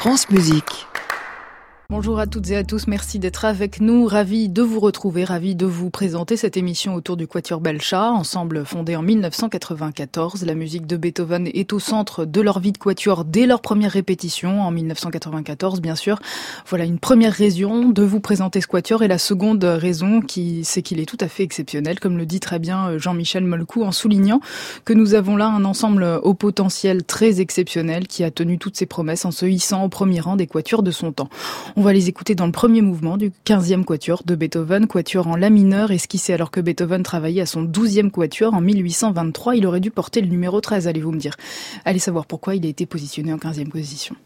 France Musique. Bonjour à toutes et à tous, merci d'être avec nous, ravi de vous retrouver, ravi de vous présenter cette émission autour du Quatuor Belchat, ensemble fondé en 1994. La musique de Beethoven est au centre de leur vie de quatuor dès leur première répétition, en 1994 bien sûr. Voilà une première raison de vous présenter ce quatuor, et la seconde raison, c'est qu'il est tout à fait exceptionnel, comme le dit très bien Jean-Michel Molcou, en soulignant que nous avons là un ensemble au potentiel très exceptionnel qui a tenu toutes ses promesses en se hissant au premier rang des quatuors de son temps. On va les écouter dans le premier mouvement du 15e quatuor de Beethoven, quatuor en la mineur, esquissé alors que Beethoven travaillait à son 12e quatuor en 1823. Il aurait dû porter le numéro 13, allez-vous me dire. Allez savoir pourquoi il a été positionné en 15e position.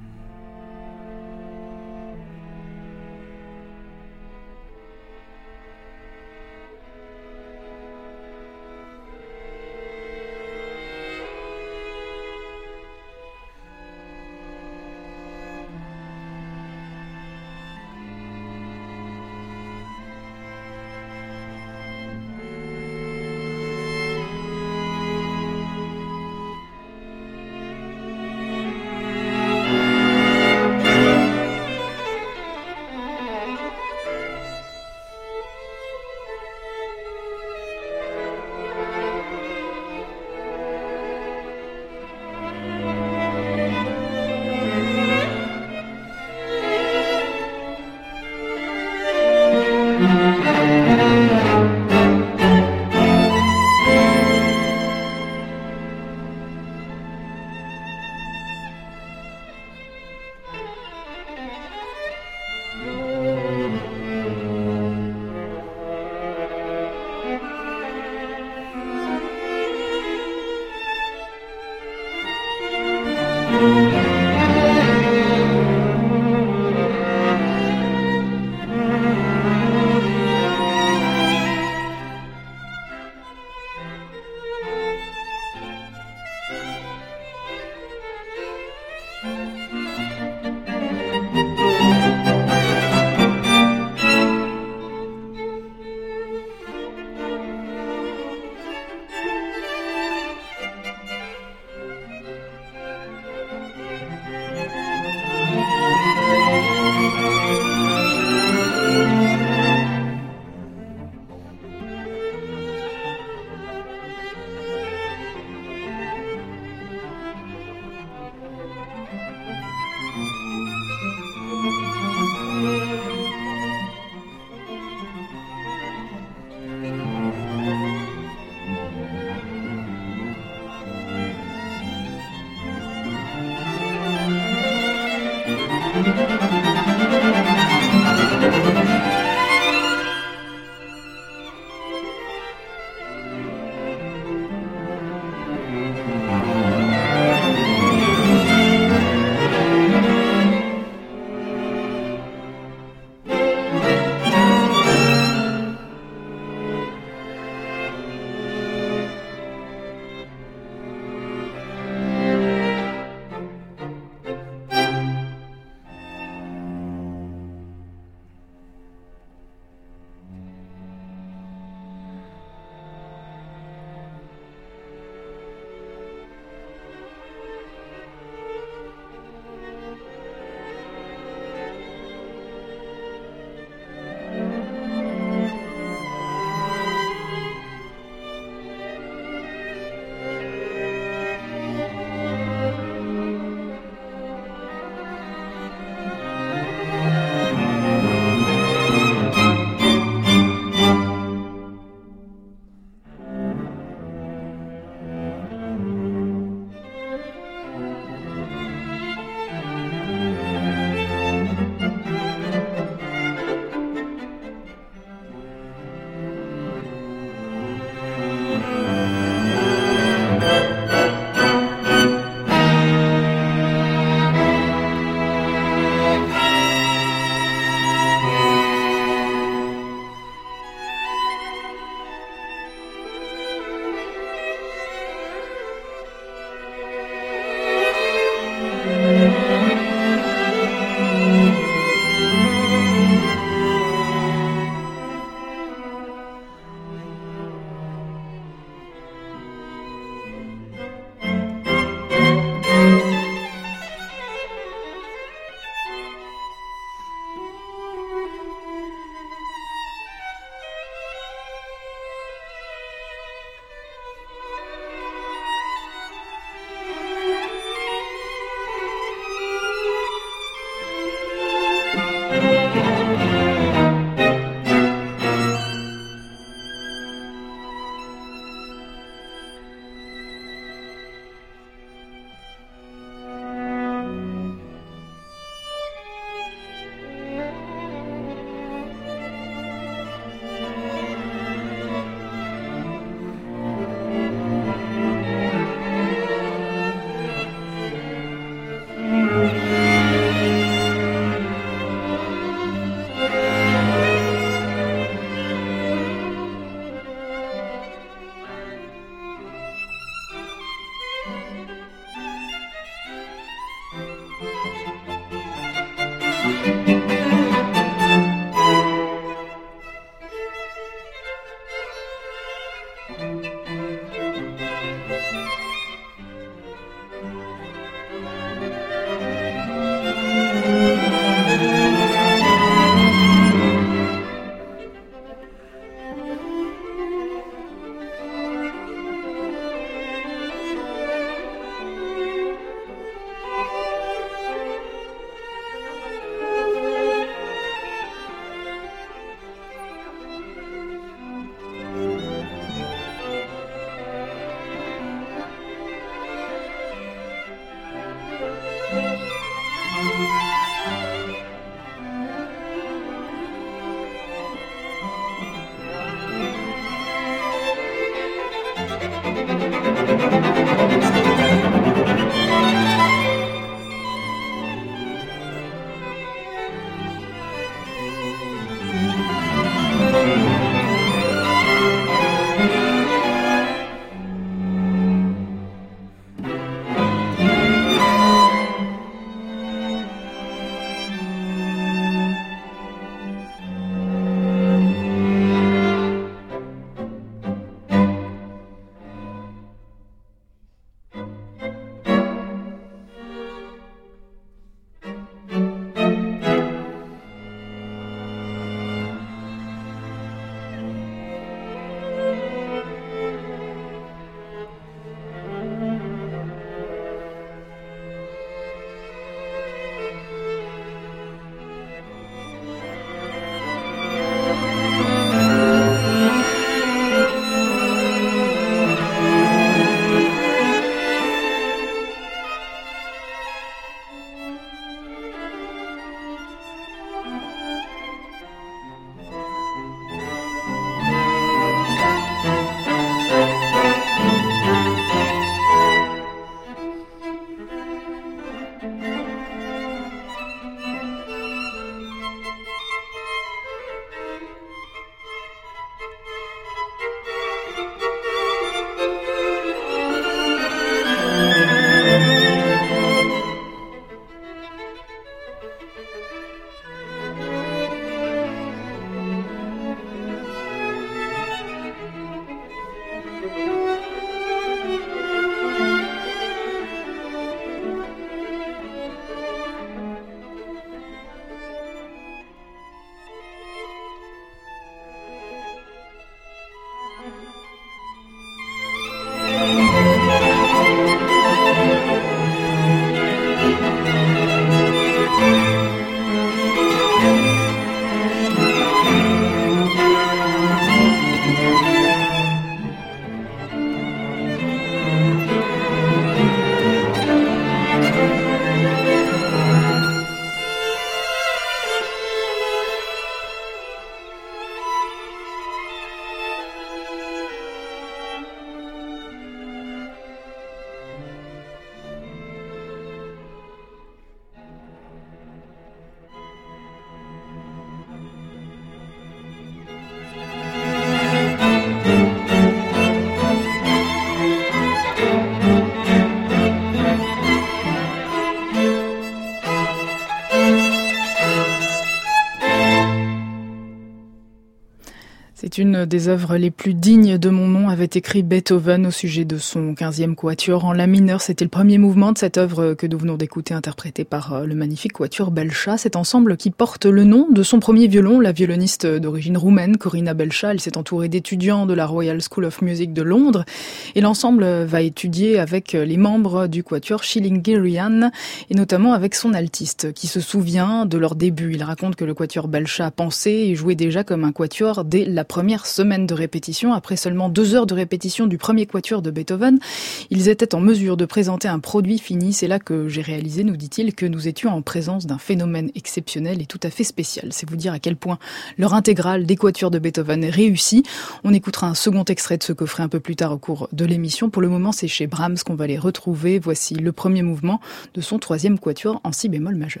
C'est une des œuvres les plus dignes de mon nom, avait écrit Beethoven au sujet de son 15e quatuor en la mineur. C'était le premier mouvement de cette œuvre que nous venons d'écouter, interprété par le magnifique quatuor Belcha. Cet ensemble qui porte le nom de son premier violon, la violoniste d'origine roumaine, Corina Belcha. Elle s'est entourée d'étudiants de la Royal School of Music de Londres. Et l'ensemble va étudier avec les membres du quatuor Schilingirian, et notamment avec son altiste, qui se souvient de leur début. Il raconte que le quatuor Belcha pensait et jouait déjà comme un quatuor dès la première semaine de répétition. Après seulement 2 heures de répétition du premier quatuor de Beethoven, ils étaient en mesure de présenter un produit fini. C'est là que j'ai réalisé, nous dit-il, que nous étions en présence d'un phénomène exceptionnel et tout à fait spécial. C'est vous dire à quel point leur intégrale des quatuors de Beethoven est réussie. On écoutera un second extrait de ce coffret un peu plus tard au cours de l'émission. Pour le moment, c'est chez Brahms qu'on va les retrouver. Voici le premier mouvement de son 3e quatuor en si bémol majeur.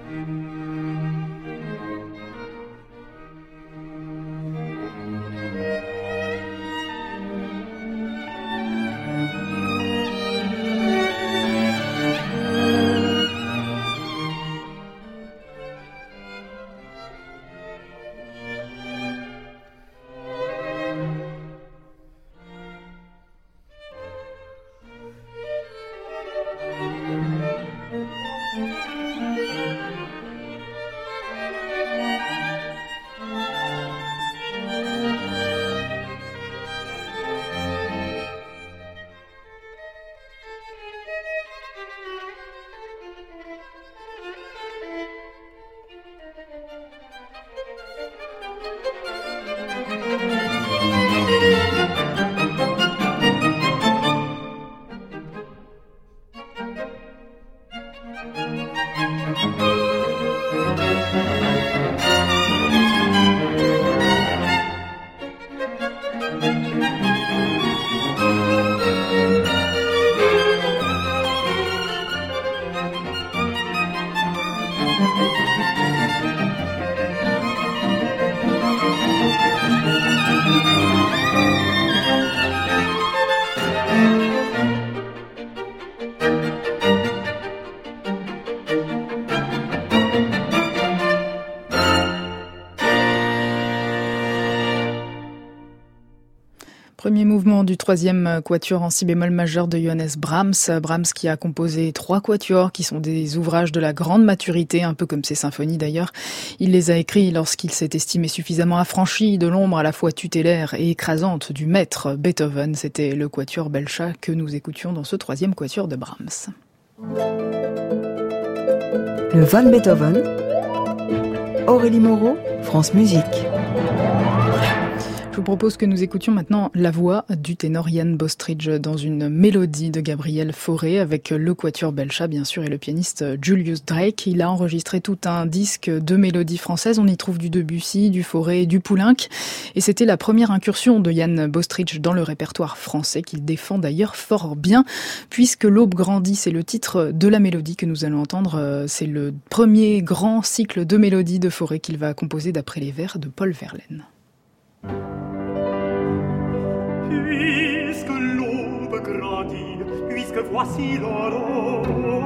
Premier mouvement du troisième quatuor en si bémol majeur de Johannes Brahms. Brahms qui a composé 3 quatuors qui sont des ouvrages de la grande maturité, un peu comme ses symphonies d'ailleurs. Il les a écrits lorsqu'il s'est estimé suffisamment affranchi de l'ombre à la fois tutélaire et écrasante du maître Beethoven. C'était le quatuor Belcha que nous écoutions dans ce troisième quatuor de Brahms. Le Van Beethoven, Aurélie Moreau, France Musique. Je vous propose que nous écoutions maintenant la voix du ténor Jan Bostridge dans une mélodie de Gabriel Fauré avec le quatuor Belcha bien sûr et le pianiste Julius Drake. Il a enregistré tout un disque de mélodies françaises. On y trouve du Debussy, du Fauré et du Poulenc. Et c'était la première incursion de Jan Bostridge dans le répertoire français qu'il défend d'ailleurs fort bien puisque L'aube grandit, c'est le titre de la mélodie que nous allons entendre. C'est le premier grand cycle de mélodies de Fauré qu'il va composer d'après les vers de Paul Verlaine. Puisque l'aube grandit, puisque voici l'aurore,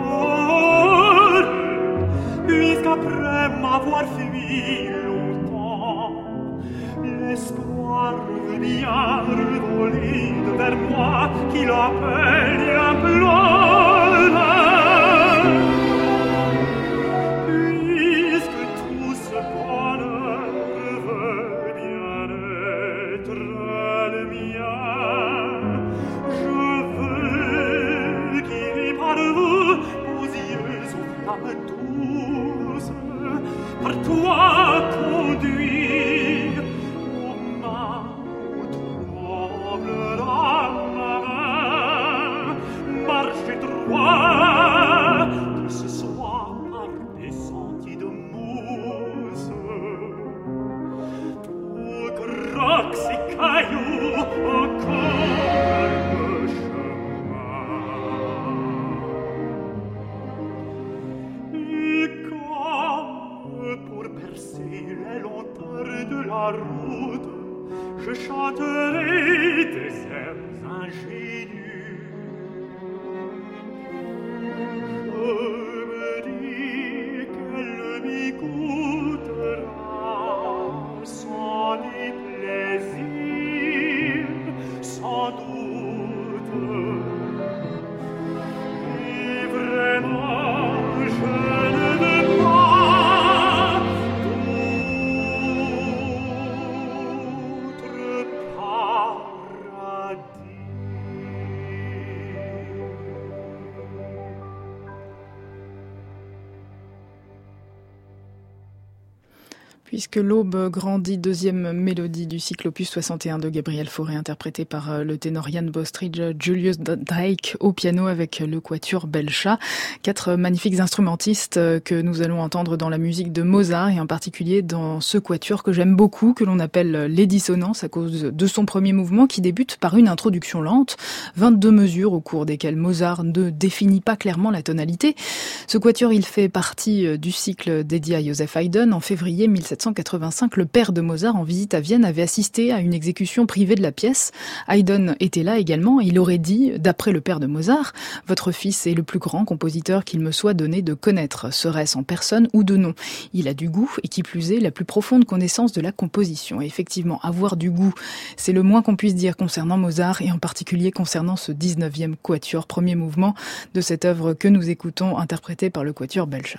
puisqu'après m'avoir fui longtemps, l'espoir veut bien revoler vers moi qui l'appelle et implore. Puisque tout ce bonheur veut bien être le mien, je veux qu'il par vous, aux yeux aux flammes douces, par toi conduit aux mains où tremblera ma main, marcher droit, que ce soit par des sentiers de mousse, tout croque ces cailloux encore le chemin. Et comme pour percer les lenteurs de la route, je chanterai des airs ingénus. Je me dis qu'elle m'y coûtera sans déplaisir, sans doute. Et vraiment, je ne veux pas d'autre paradis. Puisque l'aube grandit, deuxième mélodie du cycle opus 61 de Gabriel Fauré, interprétée par le ténor Jan Bostridge, Julius Drake au piano avec le quatuor Belcha. 4 magnifiques instrumentistes que nous allons entendre dans la musique de Mozart et en particulier dans ce quatuor que j'aime beaucoup, que l'on appelle les dissonances à cause de son premier mouvement qui débute par une introduction lente, 22 mesures au cours desquelles Mozart ne définit pas clairement la tonalité. Ce quatuor, il fait partie du cycle dédié à Joseph Haydn. En février 1785, le père de Mozart, en visite à Vienne, avait assisté à une exécution privée de la pièce. Haydn était là également. Il aurait dit, d'après le père de Mozart, « Votre fils est le plus grand compositeur qu'il me soit donné de connaître, serait-ce en personne ou de nom. Il a du goût et qui plus est, la plus profonde connaissance de la composition. » Et effectivement, avoir du goût, c'est le moins qu'on puisse dire concernant Mozart et en particulier concernant ce 19e quatuor, premier mouvement de cette œuvre que nous écoutons, interprétée par le quatuor Belcha.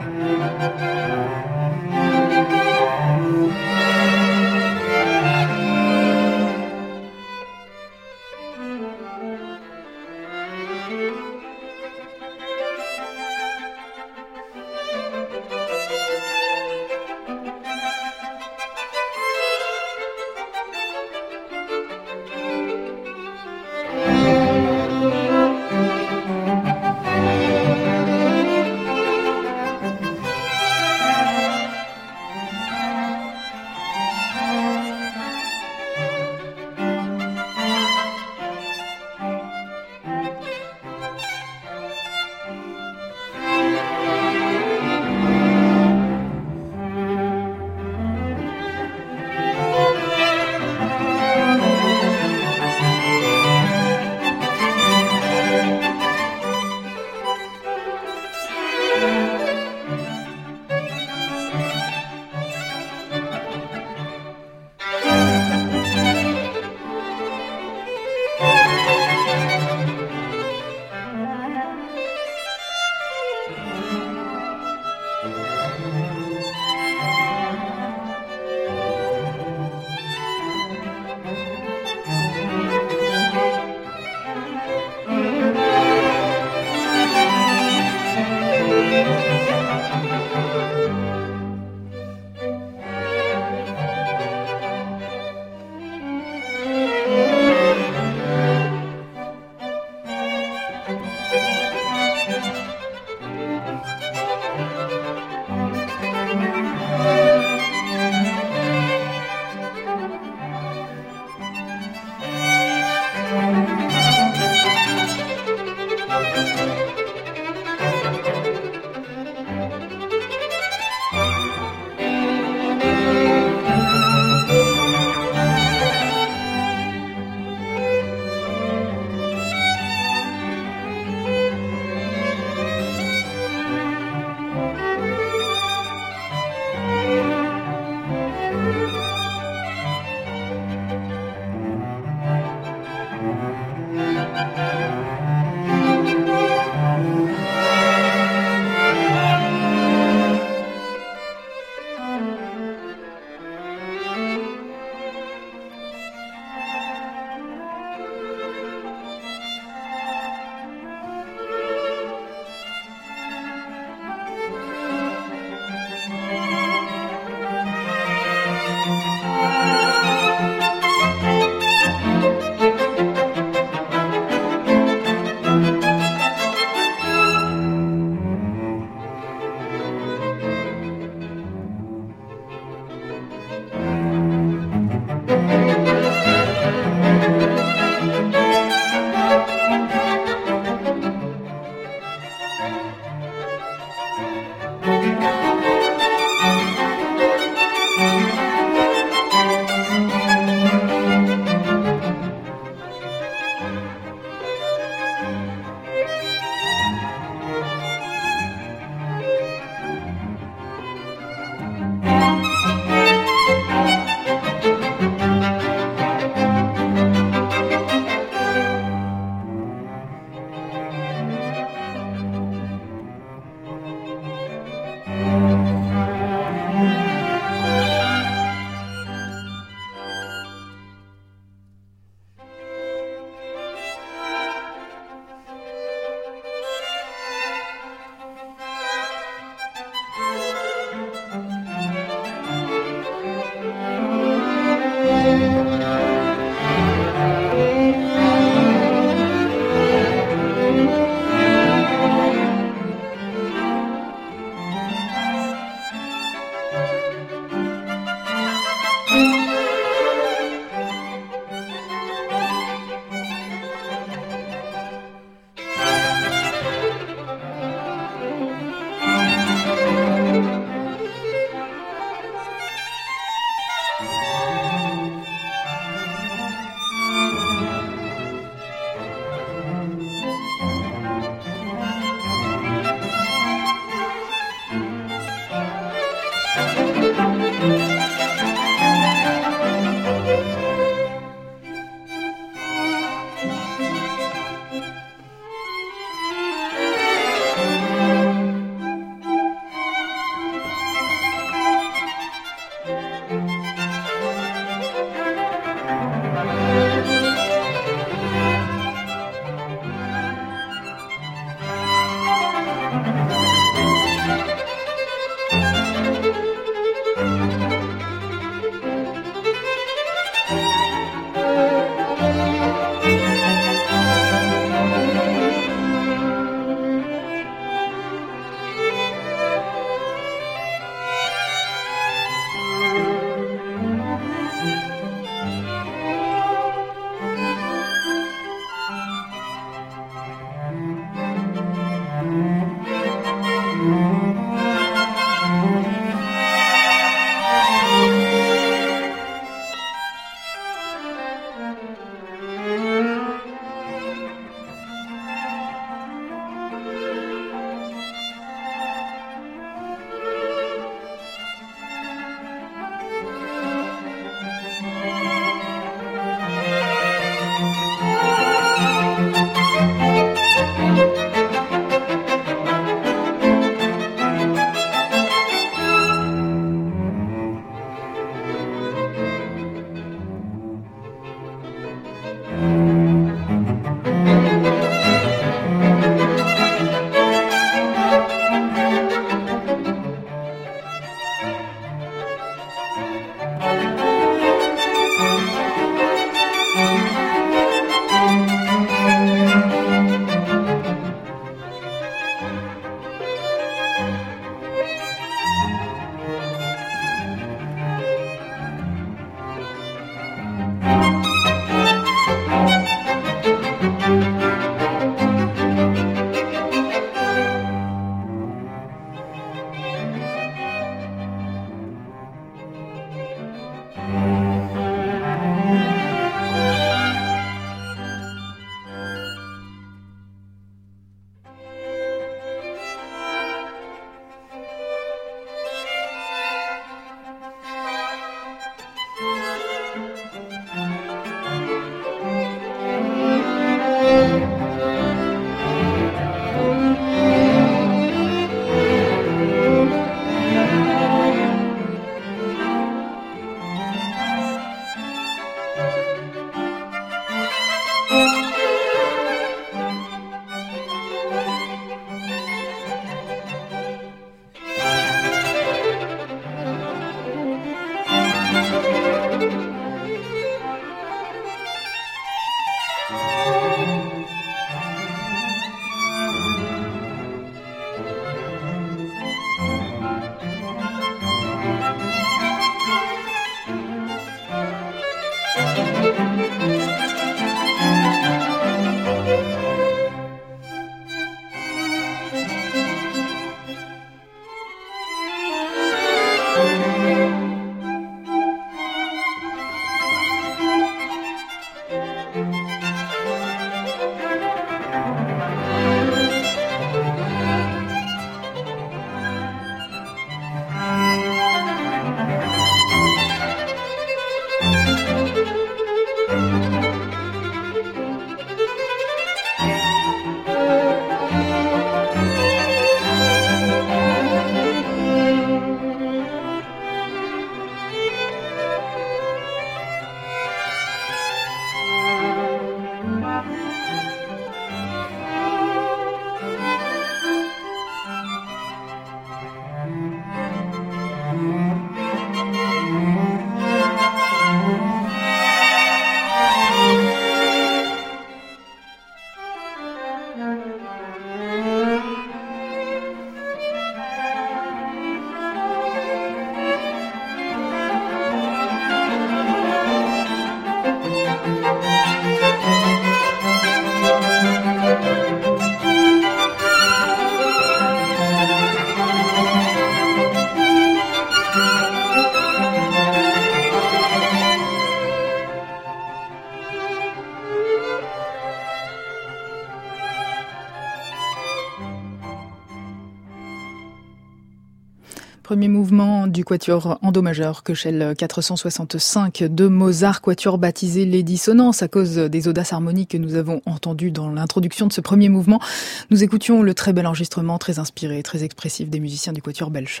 Premier mouvement du quatuor en do majeur, Köchel 465 de Mozart, quatuor baptisé les dissonances à cause des audaces harmoniques que nous avons entendues dans l'introduction de ce premier mouvement. Nous écoutions le très bel enregistrement, très inspiré, très expressif des musiciens du quatuor Belchat.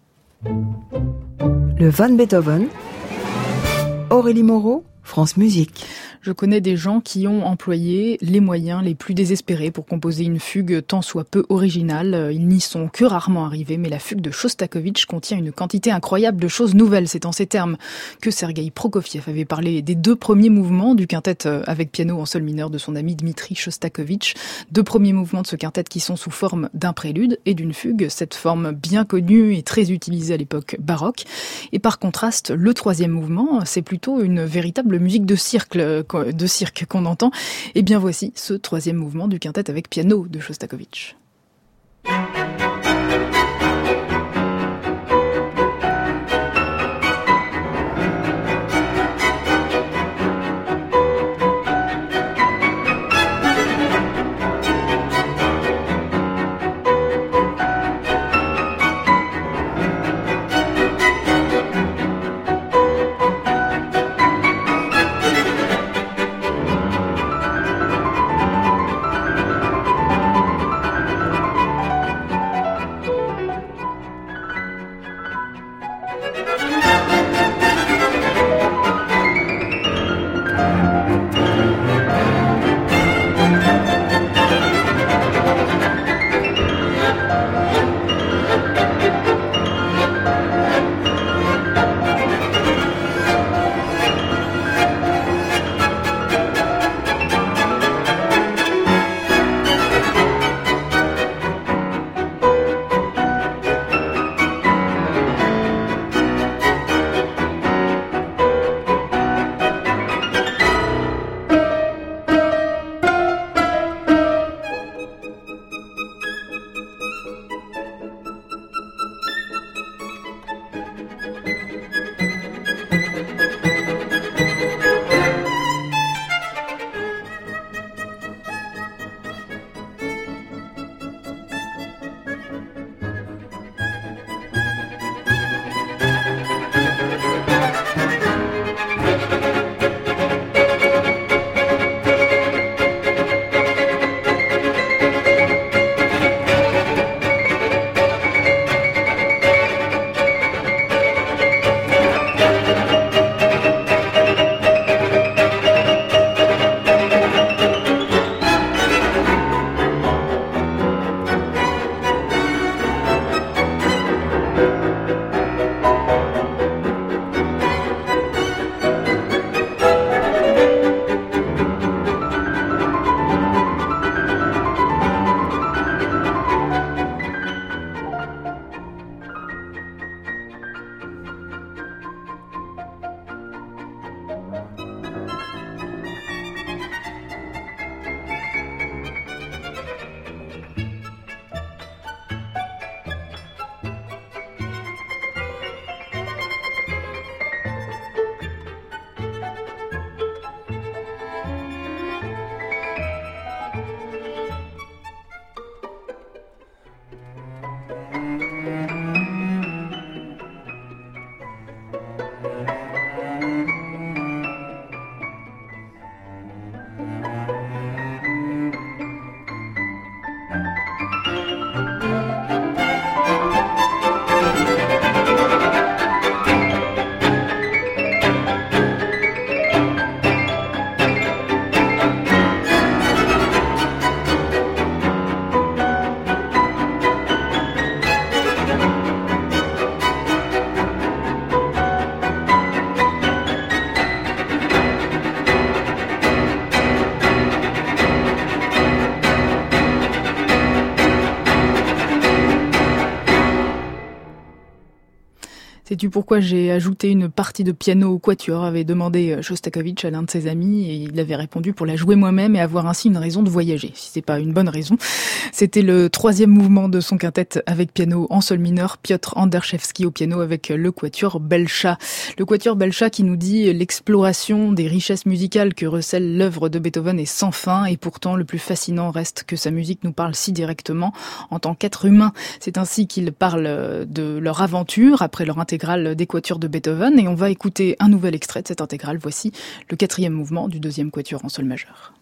Le Van Beethoven, Aurélie Moreau, France Musique. Je connais des gens qui ont employé les moyens les plus désespérés pour composer une fugue tant soit peu originale. Ils n'y sont que rarement arrivés, mais la fugue de Shostakovich contient une quantité incroyable de choses nouvelles. C'est en ces termes que Sergueï Prokofiev avait parlé des 2 premiers mouvements du quintet avec piano en sol mineur de son ami Dmitri Shostakovich. 2 premiers mouvements de ce quintet qui sont sous forme d'un prélude et d'une fugue, cette forme bien connue et très utilisée à l'époque baroque. Et par contraste, le 3e mouvement, c'est plutôt une véritable musique de cirque qu'on entend. Et bien voici ce 3e mouvement du quintet avec piano de Shostakovich. Sais-tu pourquoi j'ai ajouté une partie de piano au quatuor, avait demandé Shostakovich à l'un de ses amis, et il avait répondu pour la jouer moi-même et avoir ainsi une raison de voyager. Si c'est pas une bonne raison. C'était le 3e mouvement de son quintet avec piano en sol mineur, Piotr Anderszewski au piano avec le quatuor Belcha. Le quatuor Belcha qui nous dit l'exploration des richesses musicales que recèle l'œuvre de Beethoven est sans fin, et pourtant le plus fascinant reste que sa musique nous parle si directement en tant qu'être humain. C'est ainsi qu'ils parlent de leur aventure après leur intégrale des quatuors de Beethoven, et on va écouter un nouvel extrait de cette intégrale. Voici le 4e mouvement du 2e quatuor en sol majeur.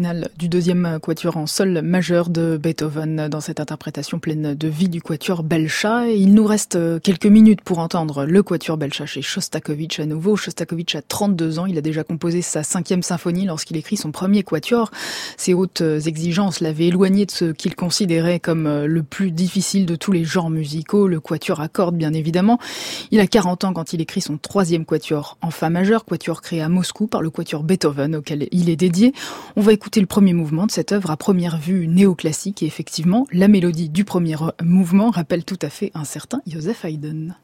finale du deuxième quatuor en sol majeur de Beethoven dans cette interprétation pleine de vie du quatuor Belcha. Et il nous reste quelques minutes pour entendre le quatuor Belcha chez Shostakovich à nouveau. Shostakovich a 32 ans, il a déjà composé sa 5e symphonie lorsqu'il écrit son premier quatuor. Ses hautes exigences l'avaient éloigné de ce qu'il considérait comme le plus difficile de tous les genres musicaux, le quatuor à cordes bien évidemment. Il a 40 ans quand il écrit son 3e quatuor en fa majeur, quatuor créé à Moscou par le quatuor Beethoven auquel il est dédié. On va écouter le premier mouvement de cette œuvre à première vue néoclassique et effectivement, la mélodie du premier mouvement rappelle tout à fait un certain Joseph Haydn.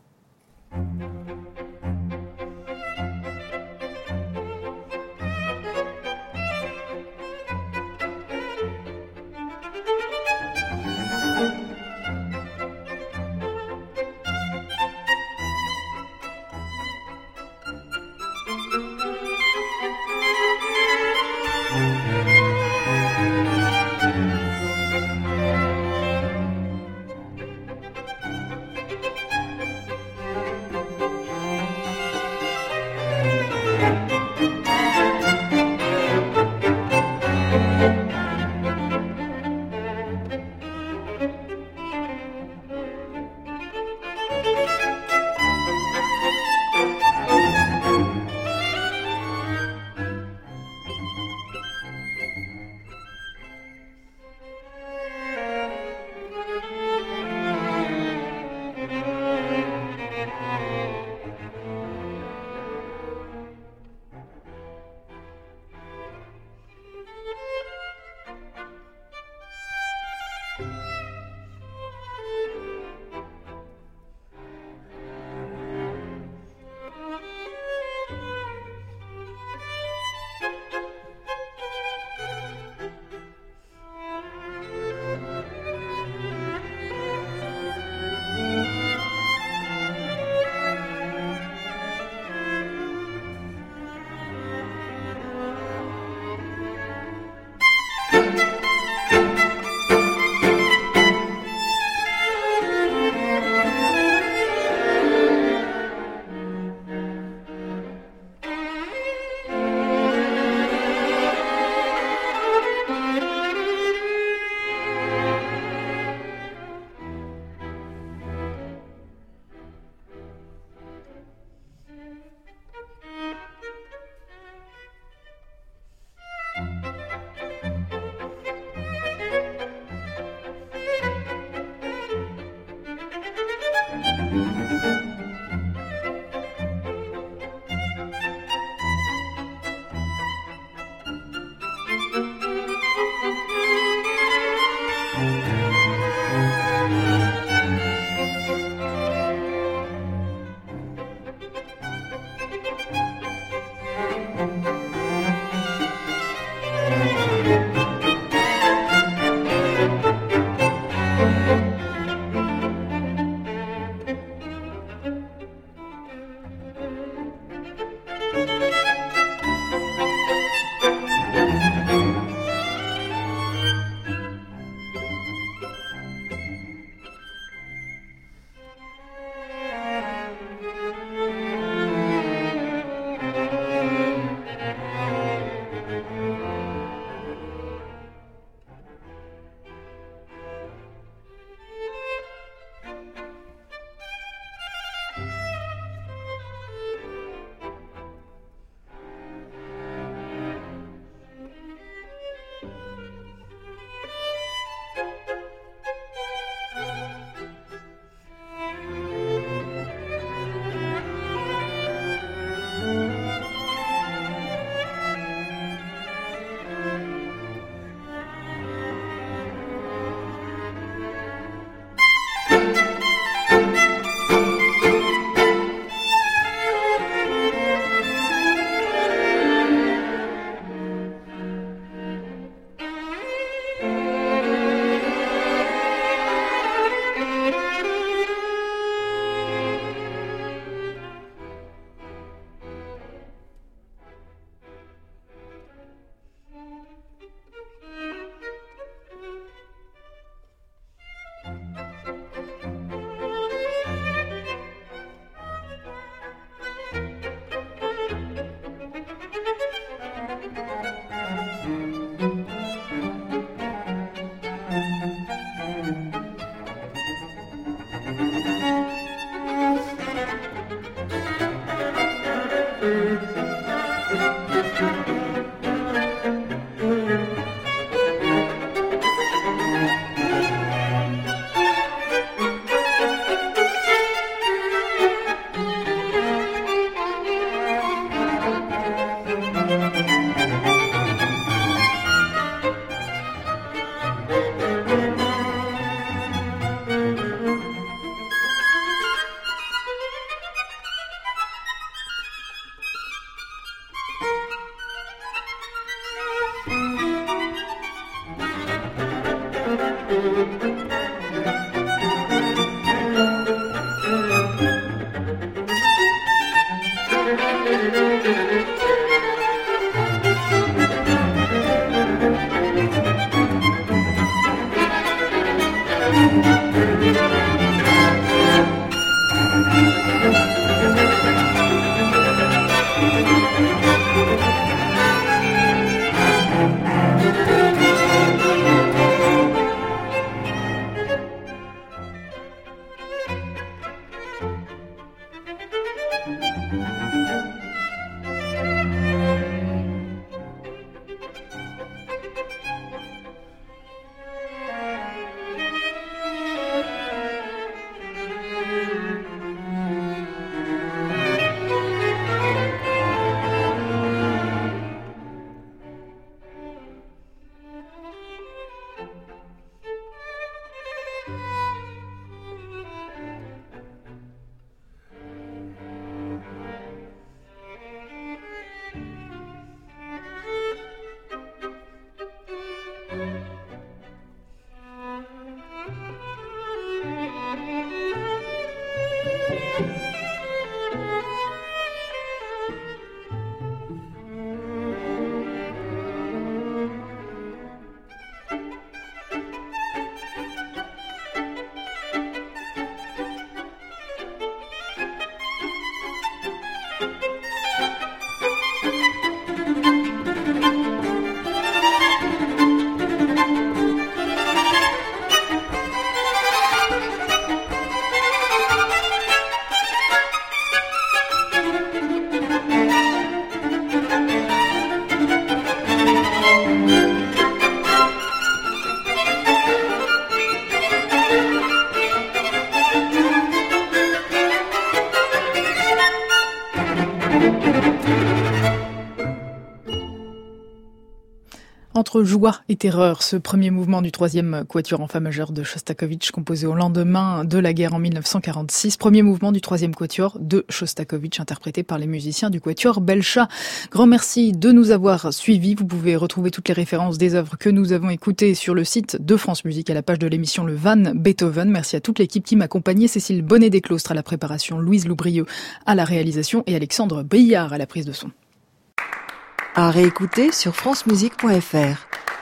entre joie et terreur, ce premier mouvement du troisième quatuor en fa majeur de Shostakovich, composé au lendemain de la guerre en 1946. Premier mouvement du troisième quatuor de Shostakovich, interprété par les musiciens du quatuor Belcha. Grand merci de nous avoir suivis. Vous pouvez retrouver toutes les références des œuvres que nous avons écoutées sur le site de France Musique à la page de l'émission Le Van Beethoven. Merci à toute l'équipe qui m'accompagnait. Cécile Bonnet-Desclostres à la préparation, Louise Loubrieux à la réalisation et Alexandre Briard à la prise de son. À réécouter sur francemusique.fr.